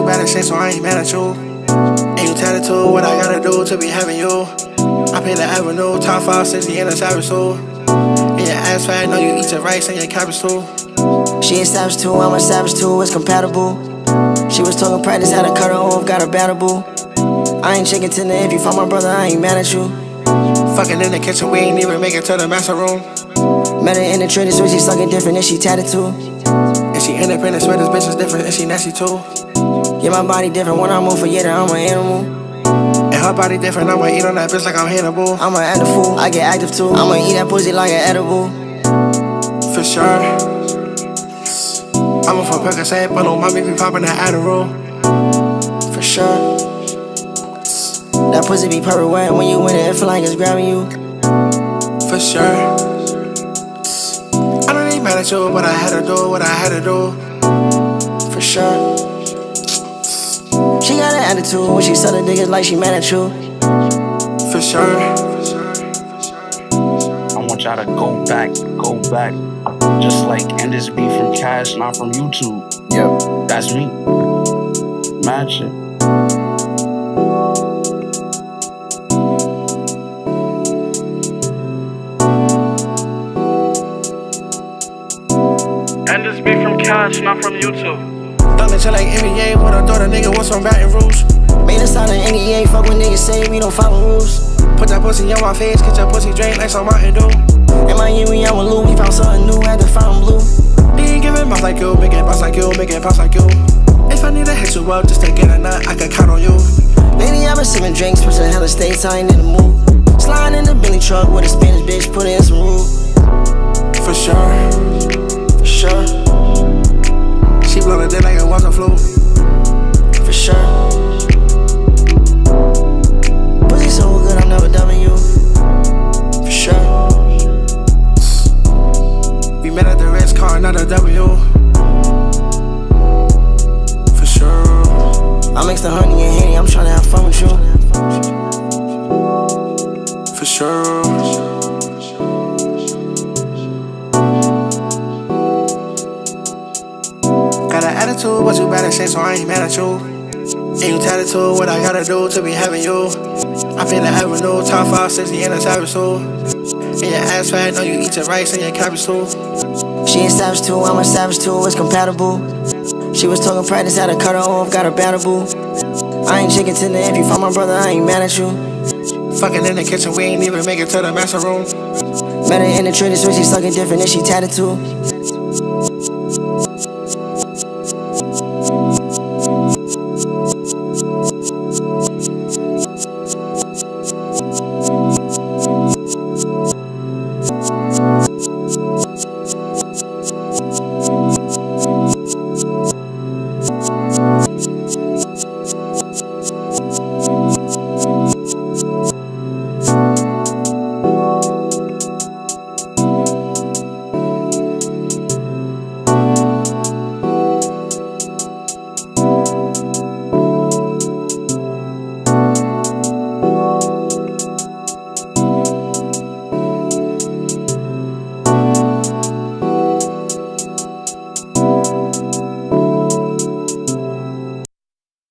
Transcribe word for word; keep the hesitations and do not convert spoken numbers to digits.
bad at shit, so I ain't mad at you. And you tattoo what I gotta do to be having you. I pay the avenue, top five, sixty in a savage soul. And your ass fat, know you eat your rice and your cabbage too. She a savage too, I'm a savage too, it's compatible. She was talking practice, had to cut her off, got her battable. I ain't chicken tender, if you find my brother, I ain't mad at you. Fucking in the kitchen, we ain't even make it to the master room. Met her in the trader, so she sucking different and she tatted too. And she independent, swear this bitch is different and she nasty too. Yeah, my body different, when I move for yeah, I'm an animal. And her body different, I'ma eat on that bitch like I'm Hannibal. I'm an active fool, I get active too. I'ma eat that pussy like an edible. For sure. I'm a for Percocet, but on my baby poppin' that Adderall. For sure. That pussy be purple wet, when you in it, it feel like it's grabbing you. For sure. I don't ain't mad at you, but I had to do what I had to do. For sure. She got an attitude when she suck the niggas like she mad at you. For sure. I want y'all to go back, go back. Just like End This Beef from Cash, not from YouTube. Yep, that's me. Mad shit. End This Beef from Cash, not from YouTube. Thunder chill like N B A, what I thought a nigga was from Baton Rouge. Made us out of N B A, fuck when niggas say we don't follow rules. Put that pussy on my face, get your pussy drained like some Mountain Dew. In my year, we out with Lou, we found something new at the Fountain Blue. They ain't giving mouth like you, make it bounce like you, make it bounce like you. If I need to hit you up just to get a nut, I can count on you. Lately I've been sipping drinks, pushing hella states, I ain't in the mood. Sliding in the Billy truck with a Spanish bitch, put in some roux. For sure. For sure. She blow the dick like it was a flu. For sure. Pussy so good, I'm never dubbing you. For sure. We met at the Ritz car, not a W. For sure. I mix the honey and Henny, I'm tryna have fun with you. For sure. Got an attitude, but you bad at shit, so I ain't mad at you. And you tattoo what I gotta do to be having you. I pay the avenue, top five, sixty in a savage soul. And your ass fat, know you eat your rice and your cabbage too. She a savage too, I'm a savage too, it's compatible. She was talking practice, had to cut her off, got her battable. I ain't chicken tender, if you find my brother, I ain't mad at you. Fucking in the kitchen, we ain't even make it to the master room. Met her in the trader, so she sucking different and she tatted too.